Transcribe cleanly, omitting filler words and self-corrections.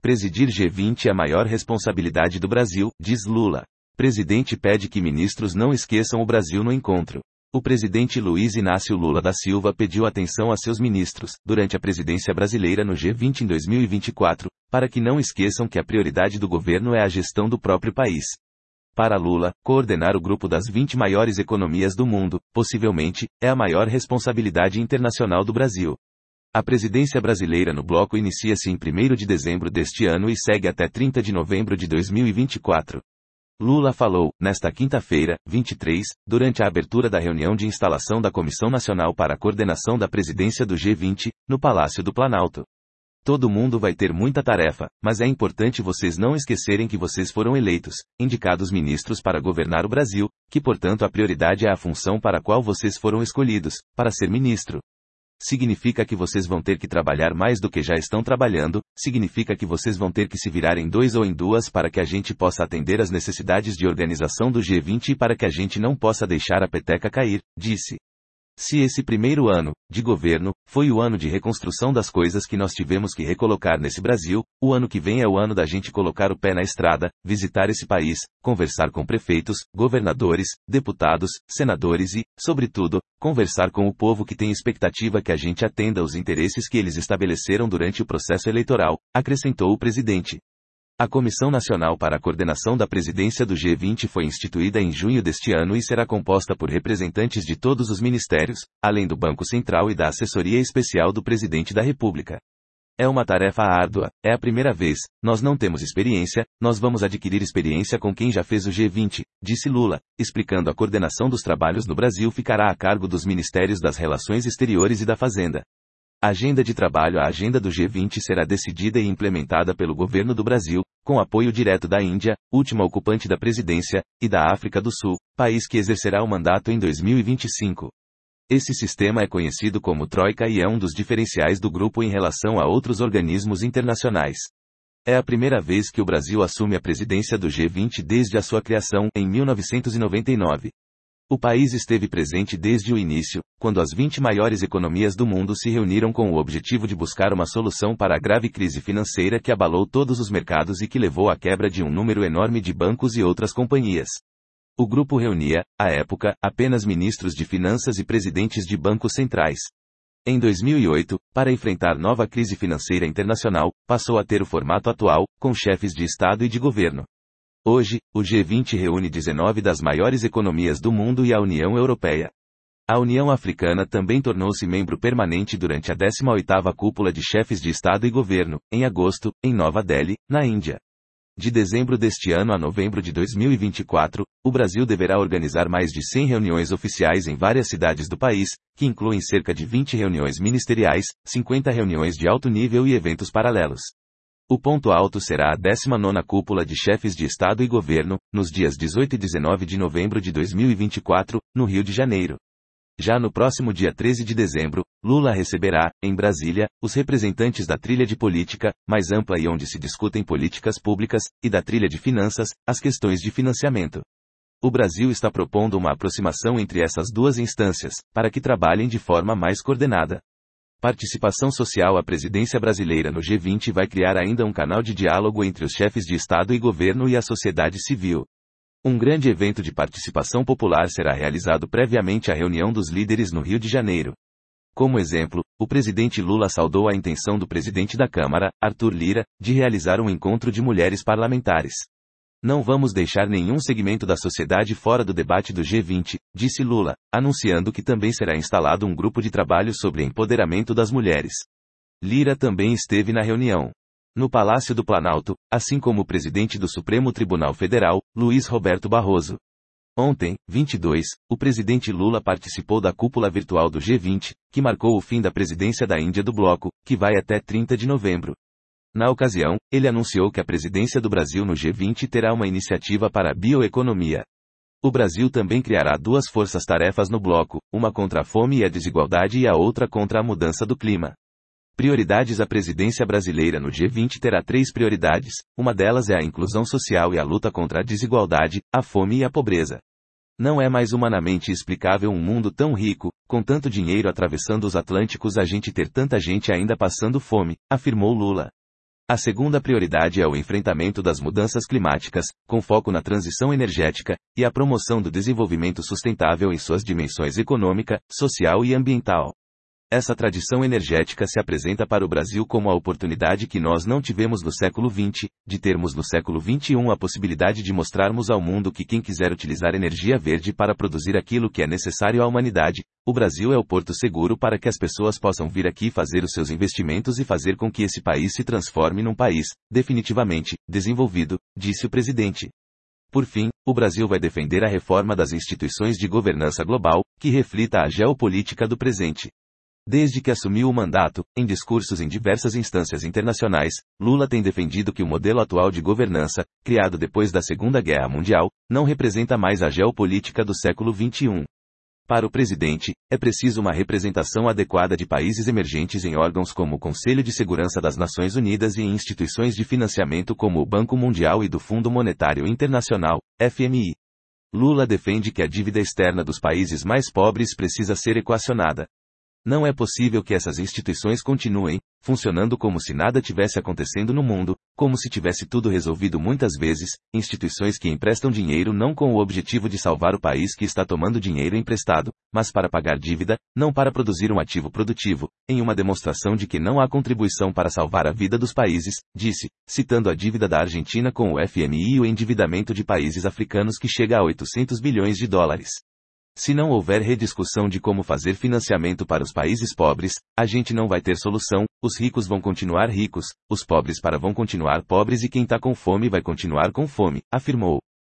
Presidir G20 é a maior responsabilidade do Brasil, diz Lula. Presidente pede que ministros não esqueçam o Brasil no encontro. O presidente Luiz Inácio Lula da Silva pediu atenção a seus ministros, durante a presidência brasileira no G20 em 2024, para que não esqueçam que a prioridade do governo é a gestão do próprio país. Para Lula, coordenar o grupo das 20 maiores economias do mundo, possivelmente, é a maior responsabilidade internacional do Brasil. A presidência brasileira no bloco inicia-se em 1º de dezembro deste ano e segue até 30 de novembro de 2024. Lula falou, nesta quinta-feira, 23, durante a abertura da reunião de instalação da Comissão Nacional para a Coordenação da Presidência do G20, no Palácio do Planalto. Todo mundo vai ter muita tarefa, mas é importante vocês não esquecerem que vocês foram eleitos, indicados ministros para governar o Brasil, que portanto a prioridade é a função para a qual vocês foram escolhidos, para ser ministro. Significa que vocês vão ter que trabalhar mais do que já estão trabalhando, significa que vocês vão ter que se virar em dois ou em duas para que a gente possa atender às necessidades de organização do G20 e para que a gente não possa deixar a peteca cair, disse. Se esse primeiro ano, de governo, foi o ano de reconstrução das coisas que nós tivemos que recolocar nesse Brasil, o ano que vem é o ano da gente colocar o pé na estrada, visitar esse país, conversar com prefeitos, governadores, deputados, senadores e, sobretudo, conversar com o povo que tem expectativa que a gente atenda aos interesses que eles estabeleceram durante o processo eleitoral, acrescentou o presidente. A Comissão Nacional para a Coordenação da Presidência do G20 foi instituída em junho deste ano e será composta por representantes de todos os ministérios, além do Banco Central e da Assessoria Especial do Presidente da República. É uma tarefa árdua, é a primeira vez, nós não temos experiência, nós vamos adquirir experiência com quem já fez o G20, disse Lula, explicando a coordenação dos trabalhos no Brasil ficará a cargo dos Ministérios das Relações Exteriores e da Fazenda. A agenda de trabalho A agenda do G20 será decidida e implementada pelo governo do Brasil, com apoio direto da Índia, última ocupante da presidência, e da África do Sul, país que exercerá o mandato em 2025. Esse sistema é conhecido como Troika e é um dos diferenciais do grupo em relação a outros organismos internacionais. É a primeira vez que o Brasil assume a presidência do G20 desde a sua criação, em 1999. O país esteve presente desde o início, quando as 20 maiores economias do mundo se reuniram com o objetivo de buscar uma solução para a grave crise financeira que abalou todos os mercados e que levou à quebra de um número enorme de bancos e outras companhias. O grupo reunia, à época, apenas ministros de finanças e presidentes de bancos centrais. Em 2008, para enfrentar nova crise financeira internacional, passou a ter o formato atual, com chefes de Estado e de governo. Hoje, o G20 reúne 19 das maiores economias do mundo e a União Europeia. A União Africana também tornou-se membro permanente durante a 18ª Cúpula de Chefes de Estado e Governo, em agosto, em Nova Delhi, na Índia. De dezembro deste ano a novembro de 2024, o Brasil deverá organizar mais de 100 reuniões oficiais em várias cidades do país, que incluem cerca de 20 reuniões ministeriais, 50 reuniões de alto nível e eventos paralelos. O ponto alto será a 19ª Cúpula de Chefes de Estado e Governo, nos dias 18 e 19 de novembro de 2024, no Rio de Janeiro. Já no próximo dia 13 de dezembro, Lula receberá, em Brasília, os representantes da trilha de política, mais ampla e onde se discutem políticas públicas, e da trilha de finanças, as questões de financiamento. O Brasil está propondo uma aproximação entre essas duas instâncias, para que trabalhem de forma mais coordenada. Participação social. A presidência brasileira no G20 vai criar ainda um canal de diálogo entre os chefes de Estado e governo e a sociedade civil. Um grande evento de participação popular será realizado previamente à reunião dos líderes no Rio de Janeiro. Como exemplo, o presidente Lula saudou a intenção do presidente da Câmara, Arthur Lira, de realizar um encontro de mulheres parlamentares. Não vamos deixar nenhum segmento da sociedade fora do debate do G20, disse Lula, anunciando que também será instalado um grupo de trabalho sobre empoderamento das mulheres. Lira também esteve na reunião. No Palácio do Planalto, assim como o presidente do Supremo Tribunal Federal, Luiz Roberto Barroso. Ontem, 22, o presidente Lula participou da cúpula virtual do G20, que marcou o fim da presidência da Índia do bloco, que vai até 30 de novembro. Na ocasião, ele anunciou que a presidência do Brasil no G20 terá uma iniciativa para a bioeconomia. O Brasil também criará duas forças-tarefas no bloco, uma contra a fome e a desigualdade e a outra contra a mudança do clima. Prioridades. A presidência brasileira no G20 terá 3 prioridades, uma delas é a inclusão social e a luta contra a desigualdade, a fome e a pobreza. Não é mais humanamente explicável um mundo tão rico, com tanto dinheiro atravessando os Atlânticos, a gente ter tanta gente ainda passando fome, afirmou Lula. A segunda prioridade é o enfrentamento das mudanças climáticas, com foco na transição energética, e a promoção do desenvolvimento sustentável em suas dimensões econômica, social e ambiental. Essa tradição energética se apresenta para o Brasil como a oportunidade que nós não tivemos no século XX, de termos no século XXI a possibilidade de mostrarmos ao mundo que quem quiser utilizar energia verde para produzir aquilo que é necessário à humanidade, o Brasil é o porto seguro para que as pessoas possam vir aqui fazer os seus investimentos e fazer com que esse país se transforme num país, definitivamente, desenvolvido, disse o presidente. Por fim, o Brasil vai defender a reforma das instituições de governança global, que reflita a geopolítica do presente. Desde que assumiu o mandato, em discursos em diversas instâncias internacionais, Lula tem defendido que o modelo atual de governança, criado depois da Segunda Guerra Mundial, não representa mais a geopolítica do século XXI. Para o presidente, é preciso uma representação adequada de países emergentes em órgãos como o Conselho de Segurança das Nações Unidas e em instituições de financiamento como o Banco Mundial e do Fundo Monetário Internacional, FMI. Lula defende que a dívida externa dos países mais pobres precisa ser equacionada. Não é possível que essas instituições continuem funcionando como se nada tivesse acontecendo no mundo, como se tivesse tudo resolvido muitas vezes, instituições que emprestam dinheiro não com o objetivo de salvar o país que está tomando dinheiro emprestado, mas para pagar dívida, não para produzir um ativo produtivo, em uma demonstração de que não há contribuição para salvar a vida dos países, disse, citando a dívida da Argentina com o FMI e o endividamento de países africanos que chega a 800 bilhões de dólares. Se não houver rediscussão de como fazer financiamento para os países pobres, a gente não vai ter solução, os ricos vão continuar ricos, os pobres vão continuar pobres e quem está com fome vai continuar com fome, afirmou.